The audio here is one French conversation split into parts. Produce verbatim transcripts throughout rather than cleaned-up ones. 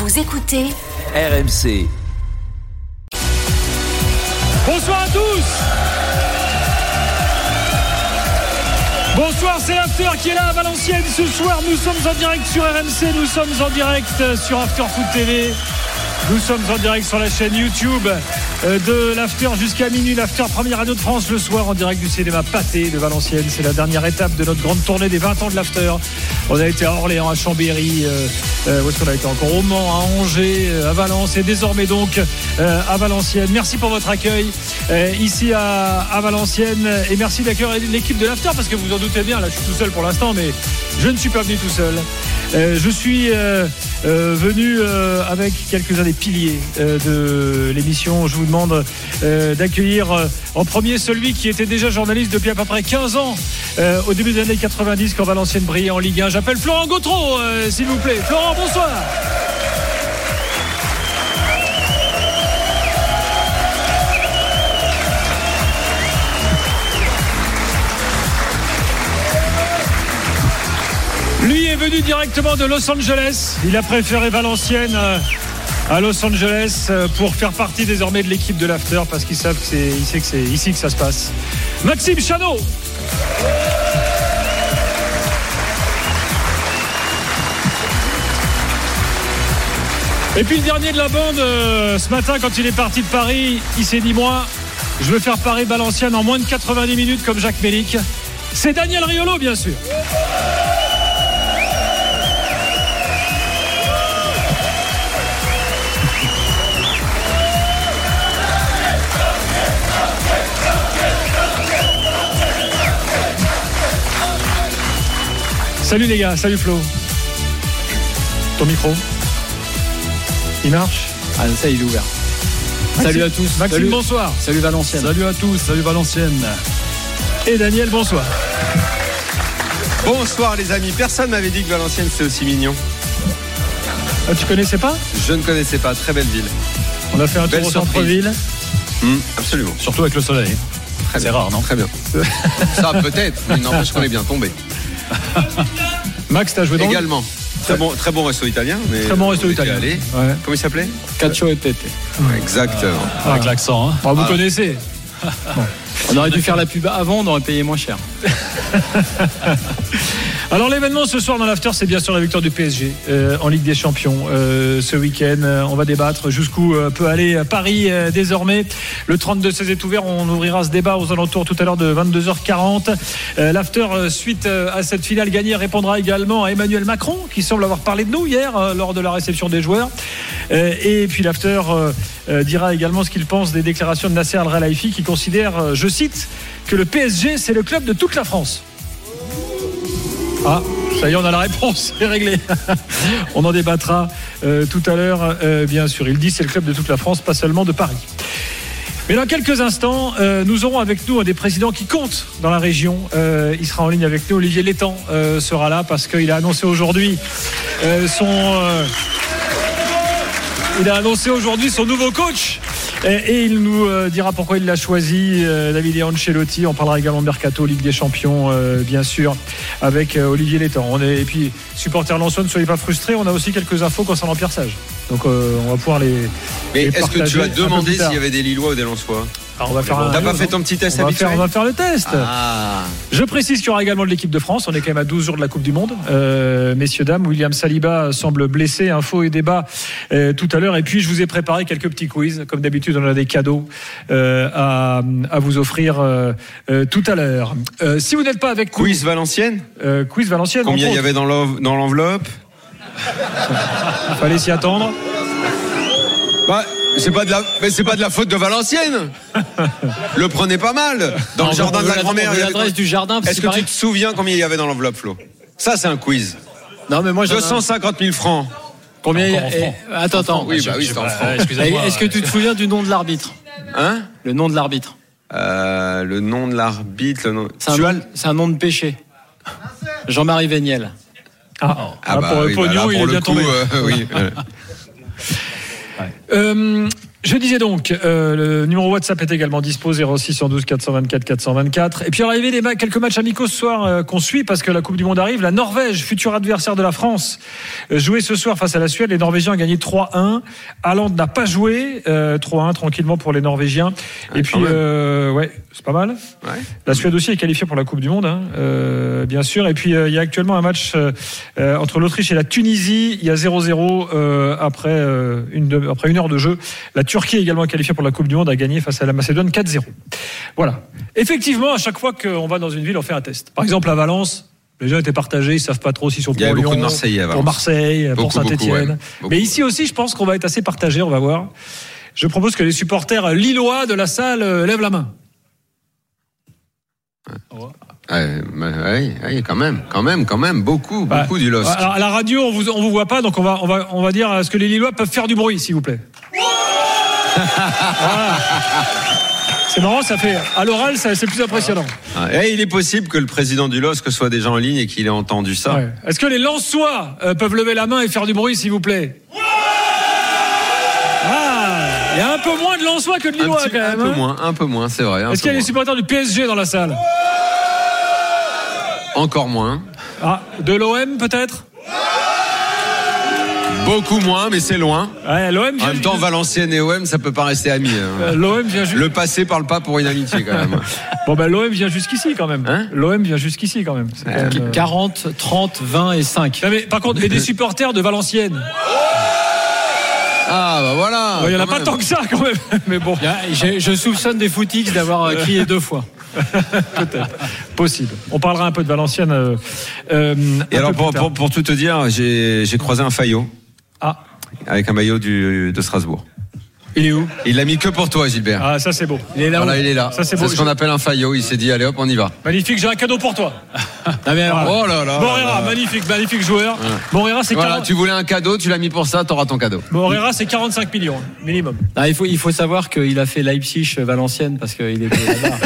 Vous écoutez R M C. Bonsoir à tous. Bonsoir, c'est l'After qui est là à Valenciennes ce soir. Nous sommes en direct sur R M C, nous sommes en direct sur After Foot T V. Nous sommes en direct sur la chaîne YouTube de l'After jusqu'à minuit. L'After, première radio de France le soir en direct du cinéma Pathé de Valenciennes. C'est la dernière étape de notre grande tournée des vingt ans de l'After. On a été à Orléans, à Chambéry, euh, euh, où est-ce qu'on a été encore, au Mans, à Angers, à Valence et désormais donc euh, à Valenciennes. Merci pour votre accueil euh, ici à, à Valenciennes et merci d'accueillir l'équipe de l'After parce que vous en doutez bien, là je suis tout seul pour l'instant mais je ne suis pas venu tout seul. Euh, je suis euh, euh, venu euh, avec quelques-uns des piliers euh, de l'émission. Je vous demande euh, d'accueillir euh, en premier celui qui était déjà journaliste depuis à peu près quinze ans euh, au début des années quatre-vingt-dix quand Valenciennes brillait en Ligue un. J'appelle Florent Gautreau, euh, s'il vous plaît. Florent, bonsoir. Lui est venu directement de Los Angeles. Il a préféré Valenciennes à Los Angeles pour faire partie désormais de l'équipe de l'After parce qu'il sait que c'est, il sait que c'est ici que ça se passe. Maxime Chanot. Et puis le dernier de la bande, euh, ce matin quand il est parti de Paris, il s'est dit moi, je veux faire Paris-Valenciennes en moins de quatre-vingt-dix minutes comme Jacques Mélic. C'est Daniel Riolo bien sûr. Salut les gars, salut Flo. Ton micro il marche? Ah ça il est ouvert. Maxime, salut à tous. Maxime, salut. Bonsoir. Salut Valenciennes. Salut à tous, salut Valenciennes. Et Daniel, bonsoir. Bonsoir les amis. Personne m'avait dit que Valenciennes c'était aussi mignon. Ah, tu connaissais pas? Je ne connaissais pas, très belle ville. On a fait un belle tour au surprise. centre-ville. Mmh, absolument. Surtout avec le soleil. Très C'est bien. rare, non? Très bien. Ça peut-être, mais n'empêche qu'on est bien tombé. Max, t'as joué dans Également. Très bon, très bon resto italien. Mais Très bon resto italien. Allé. Ouais. Comment il s'appelait? Cacio et Tete. Exactement. Ah, avec l'accent. Hein. Ah, vous Ah. connaissez. On aurait dû faire la pub avant, on aurait payé moins cher. Alors l'événement ce soir dans l'After, c'est bien sûr la victoire du P S G euh, en Ligue des Champions euh, ce week-end. Euh, on va débattre jusqu'où euh, peut aller Paris euh, désormais. Le trente-deux seize est ouvert. On ouvrira ce débat aux alentours tout à l'heure de vingt-deux heures quarante. Euh, L'After, euh, suite euh, à cette finale gagnée, répondra également à Emmanuel Macron qui semble avoir parlé de nous hier euh, lors de la réception des joueurs. Euh, et puis l'After euh, euh, dira également ce qu'il pense des déclarations de Nasser Al-Khelaifi qui considère, euh, je cite, que le P S G c'est le club de toute la France. Ah, ça y est, on a la réponse, c'est réglé. On en débattra euh, tout à l'heure, euh, bien sûr. Il dit c'est le club de toute la France, pas seulement de Paris. Mais dans quelques instants, euh, nous aurons avec nous un des présidents qui compte dans la région. Euh, il sera en ligne avec nous. Olivier Létang euh, sera là parce qu'il a annoncé aujourd'hui euh, son... Euh, il a annoncé aujourd'hui son nouveau coach. Et il nous dira pourquoi il l'a choisi, David Ancelotti. On parlera également de Mercato, Ligue des Champions, bien sûr, avec Olivier Létang. On est, et puis, supporters Lensois, ne soyez pas frustrés. On a aussi quelques infos concernant Pierre Sage. Donc, euh, on va pouvoir les. Mais les est-ce que tu as demandé s'il y avait... avait des Lillois ou des Lensois? Alors, on va faire un... T'as pas fait ton petit test on va habituel? faire, on va faire le test. Ah. Je précise qu'il y aura également de l'équipe de France. On est quand même à douze jours de la Coupe du Monde. Euh, messieurs, dames, William Saliba semble blessé. Info et débat euh, tout à l'heure. Et puis, je vous ai préparé quelques petits quiz. Comme d'habitude, on a des cadeaux euh, à, à vous offrir euh, euh, tout à l'heure. Euh, si vous n'êtes pas avec Quiz nous, Valenciennes euh, quiz Valenciennes. Combien il y avait dans l'env- dans l'enveloppe? Il fallait s'y attendre. Bah, c'est pas de la, mais c'est pas de la faute de Valenciennes. Le prenez pas mal. Dans Non, le jardin on de veut la grand-mère. on veut il y avait- l'adresse du jardin. parce Est-ce qu'il que tu paraît te souviens combien il y avait dans l'enveloppe, Flo? Ça, c'est un quiz. Non mais moi j'en ai un. deux cent cinquante mille francs. Combien il y a... Encore en francs. eh, Attends, attends. Oui, bah oui, c'est en francs. Euh, excusez-moi. Est-ce que tu te souviens du nom de l'arbitre? Hein? Le nom de l'arbitre. Euh, le nom de l'arbitre, le nom. C'est un, Tu as nom, c'est un nom de péché. Jean-Marie Véniel. Ah, Ah là, bah pour le oui, bah pognon, là, il pour est le bien coup, tombé. euh, oui. euh. Euh, Je disais donc, euh, le numéro WhatsApp est également dispo, zéro six cent douze quatre cent vingt-quatre quatre cent vingt-quatre. Et puis à l'arrivée des ma- quelques matchs amicaux ce soir euh, qu'on suit parce que la Coupe du Monde arrive. La Norvège, futur adversaire de la France, euh, jouait ce soir face à la Suède. Les Norvégiens ont gagné trois un. Haaland n'a pas joué, euh, trois un tranquillement pour les Norvégiens. Ouais, et puis, euh, ouais, c'est pas mal. Ouais. La Suède aussi est qualifiée pour la Coupe du Monde, hein, euh, bien sûr. Et puis euh, il y a actuellement un match euh, euh, entre l'Autriche et la Tunisie. Il y a zéro zéro euh, après, euh, une de, après une heure de jeu. La Turquie, également qualifiée pour la Coupe du Monde, a gagné face à la Macédoine quatre zéro. Voilà. Effectivement, à chaque fois qu'on va dans une ville, on fait un test. Par exemple, à Valence, les gens étaient partagés, ils ne savent pas trop s'ils sont pour Il y avait Lyon, beaucoup de Marseillais à Valence. pour Marseille, Beaucoup, pour Saint-Etienne. beaucoup, ouais. Mais ici aussi, je pense qu'on va être assez partagés, on va voir. Je propose que les supporters lillois de la salle euh, lèvent la main. Ouais, ouais, ouais, quand même, quand même, quand même, beaucoup, Ouais. beaucoup du L O S C. Alors, à la radio, on vous, on vous voit pas, donc on va, on va, on va dire est-ce que les Lillois peuvent faire du bruit, s'il vous plaît. Voilà. C'est marrant, ça fait à l'oral, ça, c'est plus impressionnant. Et il est possible que le président du L O S C soit déjà en ligne et qu'il ait entendu ça. Ouais. Est-ce que les Lensois euh, peuvent lever la main et faire du bruit, s'il vous plaît? Ah, il y a un peu moins de Lensois que de Un, Lillois petit- quand même. un peu hein. moins, un peu moins, c'est vrai. un Est-ce peu qu'il y a des moins. supporters du P S G dans la salle? Encore moins. Ah, de l'O M peut-être? Beaucoup moins, mais c'est loin. Ouais, l'O M En vient, même temps, Valenciennes et O M, ça peut pas rester amis. hein. euh, l'O M vient ju- Le passé parle pas pour une amitié quand même. Bon ben l'O M vient jusqu'ici quand même. Hein L'O M vient jusqu'ici quand même. C'est quand Euh, même, euh, quarante, trente, vingt et cinq. Non, mais par contre, et des supporters de Valenciennes. Ah bah voilà. Il n'y en a quand pas même. tant que ça quand même. Mais bon, Il y a- j'ai- Je soupçonne des footix d'avoir euh, crié deux fois. peut-être. Possible. On parlera un peu de Valenciennes. Euh, euh, Et un alors peu pour, plus tard. pour, pour tout te dire, j'ai j'ai croisé un Fayot Ah, avec un maillot du, de Strasbourg. il est où? Il l'a mis que pour toi, Gilbert. Ah, ça c'est beau. Il est là. Voilà, il est là. Ça, c'est c'est beau. ce qu'on appelle un Fayot. Il s'est dit allez hop, on y va. Magnifique, j'ai un cadeau pour toi. Non, mais alors, Oh là là. Morera, là là. magnifique, magnifique joueur. Morera, c'est Voilà, quarante... tu voulais un cadeau, tu l'as mis pour ça, t'auras ton cadeau. Morera, c'est quarante-cinq millions minimum. non, il, faut, il faut savoir qu'il a fait Leipzig-Valenciennes parce qu'il était là-bas.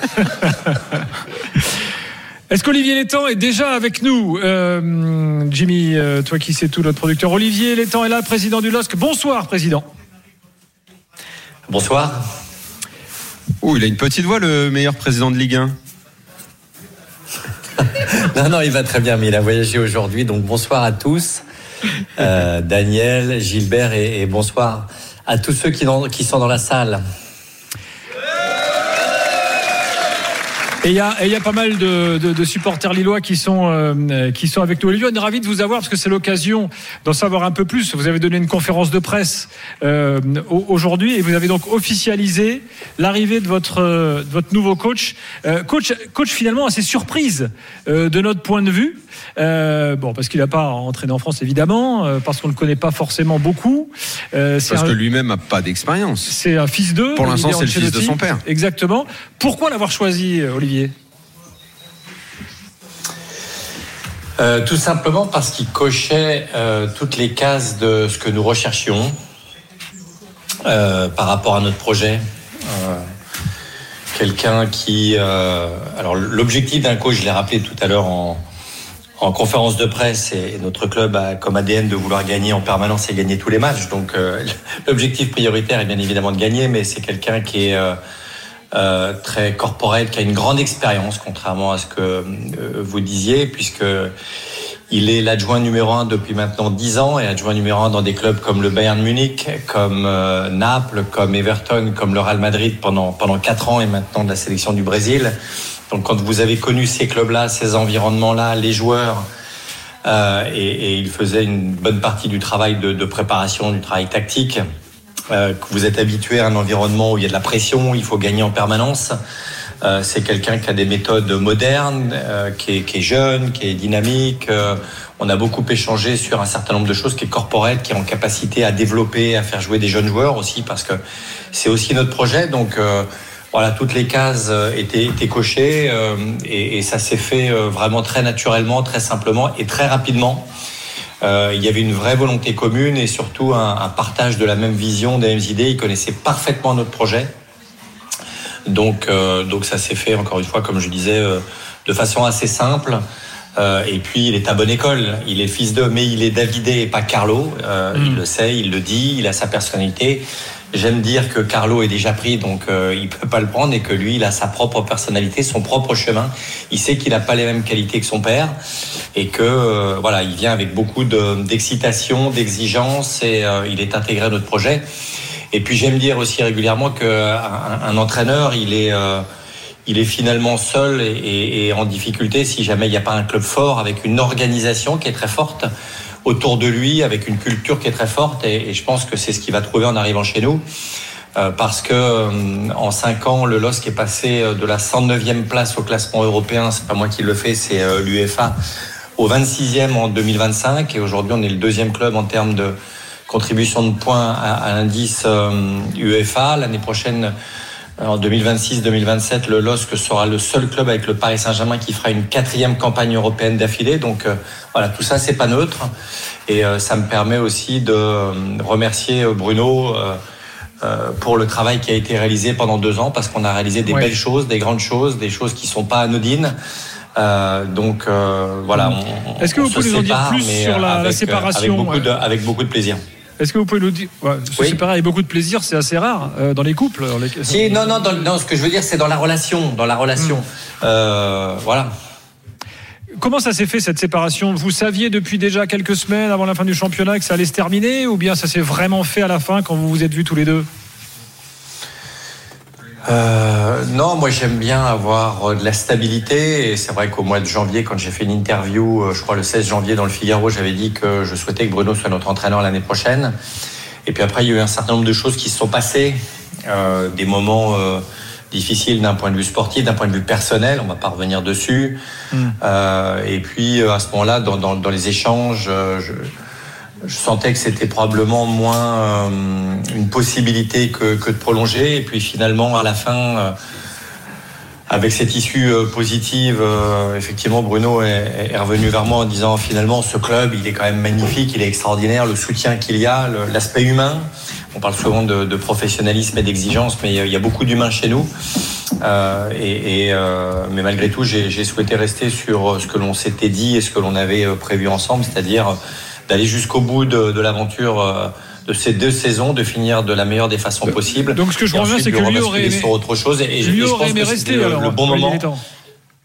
Est-ce qu'Olivier Létang est déjà avec nous? euh, Jimmy, euh, toi qui sais tout, notre producteur. Olivier Létang est là, président du L O S C. Bonsoir, président. Bonsoir. Oh, il a une petite voix, le meilleur président de Ligue un. Non, non, il va très bien, mais il a voyagé aujourd'hui, donc bonsoir à tous. Euh, Daniel, Gilbert et, et bonsoir à tous ceux qui, dans, qui sont dans la salle. Et il y a, et il y a pas mal de, de, de supporters lillois qui sont, euh, qui sont avec nous. Olivier, on est ravis de vous avoir parce que c'est l'occasion d'en savoir un peu plus. Vous avez donné une conférence de presse euh, aujourd'hui et vous avez donc officialisé l'arrivée de votre, euh, de votre nouveau coach. Euh, coach, coach finalement assez surprise euh, de notre point de vue. Euh, bon, parce qu'il n'a pas entraîné en France évidemment, euh, parce qu'on ne le connaît pas forcément beaucoup. Euh, c'est Parce un, que lui-même n'a pas d'expérience. c'est un fils d'eux. Pour l'instant, Olivier c'est le fils de Ancelotti. son père. Exactement. Pourquoi l'avoir choisi, Olivier? Euh, tout simplement parce qu'il cochait euh, toutes les cases de ce que nous recherchions euh, par rapport à notre projet. Euh, quelqu'un qui... Euh, alors l'objectif d'un coach, je l'ai rappelé tout à l'heure en, en conférence de presse, et, et notre club a comme A D N de vouloir gagner en permanence et gagner tous les matchs. Donc euh, l'objectif prioritaire est bien évidemment de gagner, mais c'est quelqu'un qui est... Euh, Euh, très corporate, qui a une grande expérience, contrairement à ce que euh, vous disiez, puisque il est l'adjoint numéro un depuis maintenant dix ans et adjoint numéro un dans des clubs comme le Bayern Munich, comme euh, Naples, comme Everton, comme le Real Madrid pendant pendant quatre ans et maintenant de la sélection du Brésil. Donc, quand vous avez connu ces clubs-là, ces environnements-là, les joueurs, euh, et, et il faisait une bonne partie du travail de, de préparation, du travail tactique. Euh, que vous êtes habitué à un environnement où il y a de la pression, il faut gagner en permanence. Euh, c'est quelqu'un qui a des méthodes modernes, euh, qui, est, qui est jeune, qui est dynamique. Euh, on a beaucoup échangé sur un certain nombre de choses, qui est corporate, qui est en capacité à développer, à faire jouer des jeunes joueurs aussi, parce que c'est aussi notre projet. Donc euh, voilà, toutes les cases étaient, étaient cochées euh, et, et ça s'est fait vraiment très naturellement, très simplement et très rapidement. Euh, il y avait une vraie volonté commune et surtout un, un partage de la même vision, des mêmes idées. Ils connaissaient parfaitement notre projet. Donc, euh, donc ça s'est fait, encore une fois, comme je disais, euh, de façon assez simple. Euh, et puis, il est à bonne école. Il est fils d'eux, mais il est Davidé et pas Carlo. Euh, mmh. Il le sait, il le dit, il a sa personnalité. j'aime dire que Carlo est déjà pris, donc euh, il peut pas le prendre et que lui, il a sa propre personnalité, son propre chemin. Il sait qu'il n'a pas les mêmes qualités que son père et que euh, voilà, il vient avec beaucoup de, d'excitation, d'exigence et euh, il est intégré à notre projet. Et puis j'aime dire aussi régulièrement qu'un un entraîneur, il est euh, il est finalement seul et, et, et en difficulté si jamais il n'y a pas un club fort avec une organisation qui est très forte autour de lui, avec une culture qui est très forte. Et, et je pense que c'est ce qu'il va trouver en arrivant chez nous. Euh, parce que euh, en cinq ans, le L O S C est passé de la cent neuvième place au classement européen. C'est pas moi qui le fais, c'est euh, l'UEFA, au vingt-sixième en deux mille vingt-cinq. Et aujourd'hui, on est le deuxième club en termes de contribution de points à, à l'indice euh, UEFA. L'année prochaine, en deux mille vingt-six deux mille vingt-sept, le L O S C sera le seul club avec le Paris Saint-Germain qui fera une quatrième campagne européenne d'affilée. Donc euh, voilà, tout ça, c'est pas neutre. Et euh, ça me permet aussi de euh, remercier Bruno euh, euh, pour le travail qui a été réalisé pendant deux ans, parce qu'on a réalisé des ouais. belles choses, des grandes choses, des choses qui sont pas anodines. Euh, donc euh, voilà. On, Est-ce que vous pouvez nous en dire plus sur la, avec, la séparation avec beaucoup, de, avec beaucoup de plaisir. Est-ce que vous pouvez nous dire, ouais, se oui. séparer avec beaucoup de plaisir, c'est assez rare euh, dans les couples. Dans les... Si, non, non, dans, non, ce que je veux dire, c'est dans la relation, dans la relation. Mmh. Euh, voilà. Comment ça s'est fait cette séparation ? Vous saviez depuis déjà quelques semaines avant la fin du championnat que ça allait se terminer, ou bien ça s'est vraiment fait à la fin quand vous vous êtes vus tous les deux ? Euh, non, moi j'aime bien avoir de la stabilité et c'est vrai qu'au mois de janvier, quand j'ai fait une interview, je crois le seize janvier dans le Figaro, j'avais dit que je souhaitais que Bruno soit notre entraîneur l'année prochaine. Et puis après, il y a eu un certain nombre de choses qui se sont passées, euh, des moments euh, difficiles d'un point de vue sportif, d'un point de vue personnel, on va pas revenir dessus. Mmh. Euh, et puis à ce moment-là, dans, dans, dans les échanges, je, je sentais que c'était probablement moins euh, une possibilité que, que de prolonger. Et puis finalement, à la fin, euh, avec cette issue euh, positive, euh, effectivement, Bruno est, est revenu vers moi en disant finalement, ce club, il est quand même magnifique, il est extraordinaire, le soutien qu'il y a, le, l'aspect humain. On parle souvent de, de professionnalisme et d'exigence, mais il y a beaucoup d'humains chez nous. Euh, et, et, euh, mais malgré tout, j'ai, j'ai souhaité rester sur ce que l'on s'était dit et ce que l'on avait prévu ensemble, c'est-à-dire d'aller jusqu'au bout de, de l'aventure euh, de ces deux saisons, de finir de la meilleure des façons possibles. Donc ce que je reviens, c'est que lui aurait aimé sur autre chose et, lui et je aurait pense aimé que rester le, alors, le bon moment. Pardon ?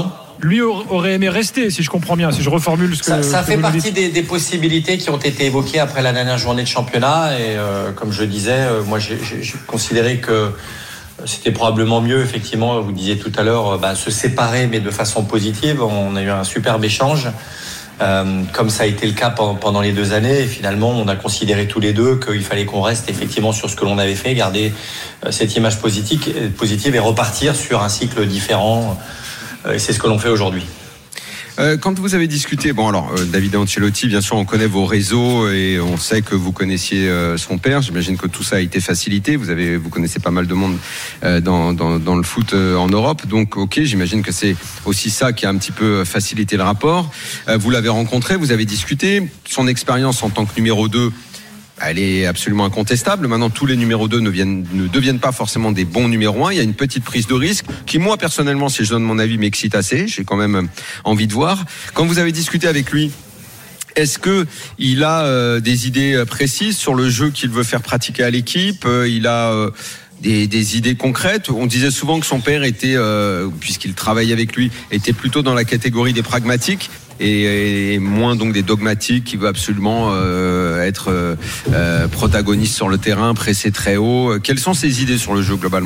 Lui aurait aimé rester, si je comprends bien, si je reformule ce que ça, ça ce que fait vous partie des, des possibilités qui ont été évoquées après la dernière journée de championnat. Et euh, comme je disais, euh, moi j'ai, j'ai, j'ai considéré que c'était probablement mieux, effectivement, vous disiez tout à l'heure, bah, se séparer, mais de façon positive. On a eu un superbe échange, euh, comme ça a été le cas pendant, pendant les deux années. Et finalement, on a considéré tous les deux qu'il fallait qu'on reste effectivement sur ce que l'on avait fait, garder euh, cette image positive, positive et repartir sur un cycle différent. Et c'est ce que l'on fait aujourd'hui. Euh, quand vous avez discuté, bon alors euh, Davide Ancelotti, bien sûr on connaît vos réseaux et on sait que vous connaissiez euh, son père. J'imagine que tout ça a été facilité. Vous avez, vous connaissez pas mal de monde euh, dans, dans dans le foot euh, en Europe. Donc ok, j'imagine que c'est aussi ça qui a un petit peu facilité le rapport. Euh, vous l'avez rencontré, vous avez discuté. Son expérience en tant que numéro deux, elle est absolument incontestable. Maintenant, tous les numéros deux ne, viennent, ne deviennent pas forcément des bons numéros un. Il y a une petite prise de risque qui, moi, personnellement, si je donne mon avis, m'excite assez. J'ai quand même envie de voir. Quand vous avez discuté avec lui, est-ce que il a euh, des idées précises sur le jeu qu'il veut faire pratiquer à l'équipe ? euh, Il a... Euh, Des, des idées concrètes. On disait souvent que son père était, euh, puisqu'il travaille avec lui, était plutôt dans la catégorie des pragmatiques et, et moins donc des dogmatiques, qui veut absolument euh, être euh, protagoniste sur le terrain, presser très haut. Quelles sont ses idées sur le jeu globalement ?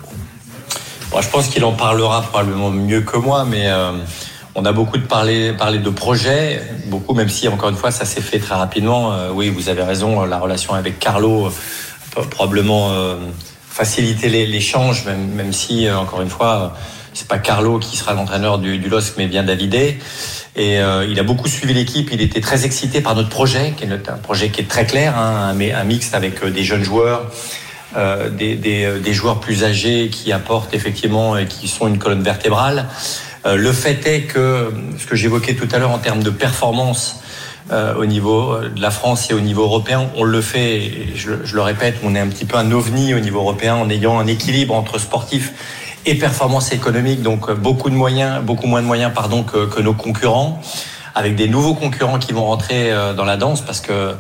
Bon, je pense qu'il en parlera probablement mieux que moi, mais euh, on a beaucoup de parler, parler de projets, beaucoup, même si encore une fois ça s'est fait très rapidement. Euh, oui, vous avez raison, la relation avec Carlo euh, probablement euh, faciliter l'échange, même, même si, encore une fois, c'est pas Carlo qui sera l'entraîneur du, du L O S C, mais bien Davidé. Et euh, il a beaucoup suivi l'équipe, il était très excité par notre projet, qui est notre, un projet qui est très clair, hein, un, un mixte avec des jeunes joueurs, euh, des, des, des joueurs plus âgés qui apportent effectivement et qui sont une colonne vertébrale. Euh, le fait est que, ce que j'évoquais tout à l'heure en termes de performance, Euh, au niveau de la France et au niveau européen, on le fait, et je, je le répète, on est un petit peu un ovni au niveau européen en ayant un équilibre entre sportif et performance économique, donc beaucoup de moyens, beaucoup moins de moyens pardon, que, que nos concurrents, avec des nouveaux concurrents qui vont rentrer dans la danse, parce que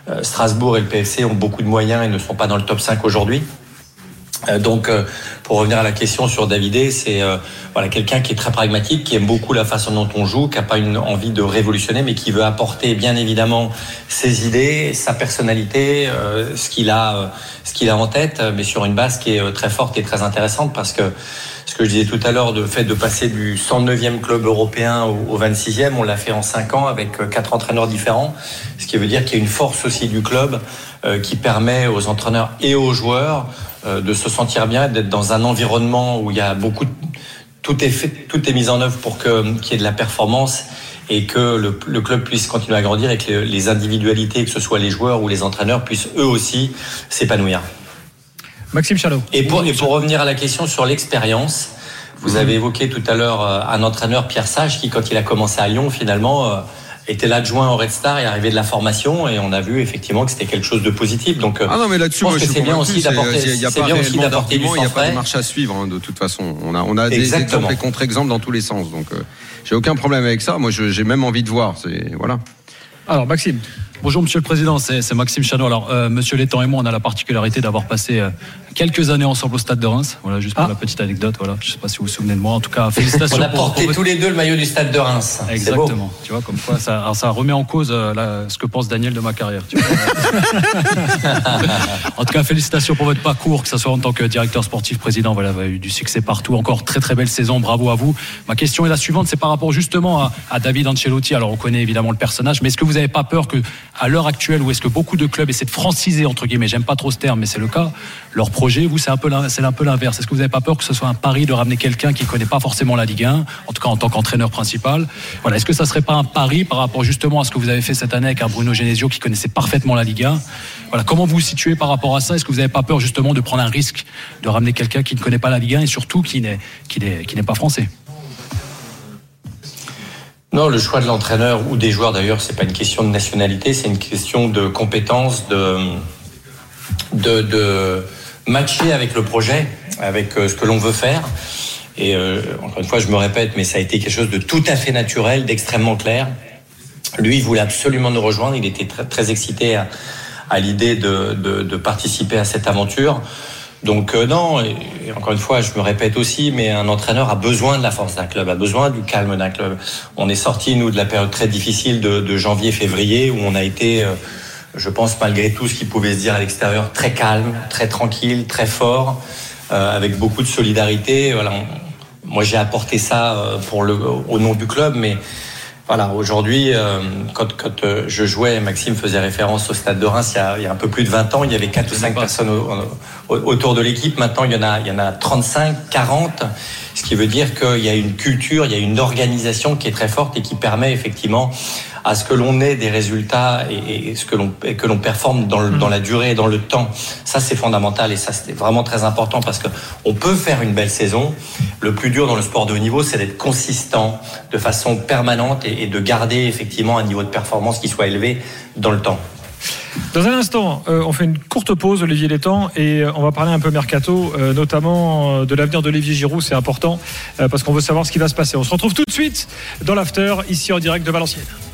euh, Strasbourg et le P F C ont beaucoup de moyens et ne sont pas dans le top cinq aujourd'hui. Euh, donc, euh, pour revenir à la question sur Davidé, c'est euh, voilà quelqu'un qui est très pragmatique, qui aime beaucoup la façon dont on joue, qui n'a pas une envie de révolutionner, mais qui veut apporter bien évidemment ses idées, sa personnalité, euh, ce qu'il a, euh, ce qu'il a en tête, mais sur une base qui est très forte et très intéressante, parce que ce que je disais tout à l'heure, le fait de passer du cent neuvième club européen au vingt-sixième, on l'a fait en cinq ans avec quatre entraîneurs différents, ce qui veut dire qu'il y a une force aussi du club euh, qui permet aux entraîneurs et aux joueurs euh, de se sentir bien, d'être dans un environnement où il y a beaucoup de, tout est fait, tout est mis en œuvre pour que, qu'il y ait de la performance et que le, le club puisse continuer à grandir et que les, les individualités, que ce soit les joueurs ou les entraîneurs, puissent eux aussi s'épanouir. Maxime Chanot. Et pour, et pour revenir à la question sur l'expérience, vous avez évoqué tout à l'heure un entraîneur, Pierre Sage, qui, quand il a commencé à Lyon, finalement, euh, était l'adjoint au Red Star et arrivé de la formation, et on a vu effectivement que c'était quelque chose de positif. Donc, ah non, mais là-dessus, je pense moi, que je c'est bien aussi d'apporter, il y a c'est pas bien aussi réellement d'apporter du d'argument, il n'y a sang pas de frais. marche à suivre, hein, de toute façon. On a, on a des Exactement. exemples et contre-exemples dans tous les sens. Donc, euh, j'ai aucun problème avec ça. Moi, je, j'ai même envie de voir. C'est, voilà. Alors, Maxime. Bonjour Monsieur le Président, c'est, c'est Maxime Chanot. Alors euh, Monsieur Létang et moi, on a la particularité d'avoir passé euh, quelques années ensemble au Stade de Reims. Voilà, juste pour ah. la petite anecdote. Voilà, je ne sais pas si vous vous souvenez de moi. En tout cas, félicitations. On a pour, porté pour... tous les deux le maillot du Stade de Reims. Exactement. C'est beau. Tu vois, comme quoi, ça, alors, ça remet en cause euh, là, ce que pense Daniel de ma carrière. Tu vois. En tout cas, félicitations pour votre parcours, que ce soit en tant que directeur sportif, président. Voilà, vous avez eu du succès partout. Encore très très belle saison. Bravo à vous. Ma question est la suivante, c'est par rapport justement à, à David Ancelotti. Alors, on connaît évidemment le personnage, mais est-ce que vous n'avez pas peur que, à l'heure actuelle, où est-ce que beaucoup de clubs essaient de franciser, entre guillemets, j'aime pas trop ce terme, mais c'est le cas, leur projet, vous, c'est un peu, c'est un peu l'inverse. Est-ce que vous n'avez pas peur que ce soit un pari de ramener quelqu'un qui ne connaît pas forcément la Ligue un, en tout cas en tant qu'entraîneur principal? Voilà, est-ce que ça serait pas un pari par rapport justement à ce que vous avez fait cette année avec un Bruno Genesio qui connaissait parfaitement la Ligue un? Voilà, comment vous vous situez par rapport à ça? Est-ce que vous n'avez pas peur justement de prendre un risque de ramener quelqu'un qui ne connaît pas la Ligue un et surtout qui n'est, qui n'est, qui n'est pas français? Non, le choix de l'entraîneur ou des joueurs d'ailleurs, c'est pas une question de nationalité, c'est une question de compétence, de, de, de matcher avec le projet, avec ce que l'on veut faire. Et euh, encore une fois, je me répète, mais ça a été quelque chose de tout à fait naturel, d'extrêmement clair. Lui, il voulait absolument nous rejoindre, il était très, très excité à, à l'idée de, de, de participer à cette aventure. Donc euh, non, et, et encore une fois, je me répète aussi, mais un entraîneur a besoin de la force d'un club, a besoin du calme d'un club. On est sortis, nous, de la période très difficile de, de janvier-février, où on a été, euh, je pense, malgré tout ce qui pouvait se dire à l'extérieur, très calme, très tranquille, très fort, euh, avec beaucoup de solidarité. Voilà, on, moi, j'ai apporté ça pour le, au nom du club, mais voilà, aujourd'hui, euh, quand, quand euh, je jouais, Maxime faisait référence au Stade de Reims, il y a, il y a un peu plus de vingt ans, il y avait quatre ou cinq personnes au, au, autour de l'équipe. Maintenant, il y en a, il y en a trente-cinq, quarante, ce qui veut dire qu'il y a une culture, il y a une organisation qui est très forte et qui permet effectivement à ce que l'on ait des résultats et, et ce que l'on, et que l'on performe dans, le, dans la durée et dans le temps. Ça, c'est fondamental et ça, c'est vraiment très important parce que on peut faire une belle saison. Le plus dur dans le sport de haut niveau, c'est d'être consistant de façon permanente et, et de garder effectivement un niveau de performance qui soit élevé dans le temps. Dans un instant, euh, on fait une courte pause, Olivier Létang, et euh, on va parler un peu mercato, euh, notamment euh, de l'avenir d'Olivier Giroud. C'est important euh, parce qu'on veut savoir ce qui va se passer. On se retrouve tout de suite dans l'after, ici en direct de Valenciennes.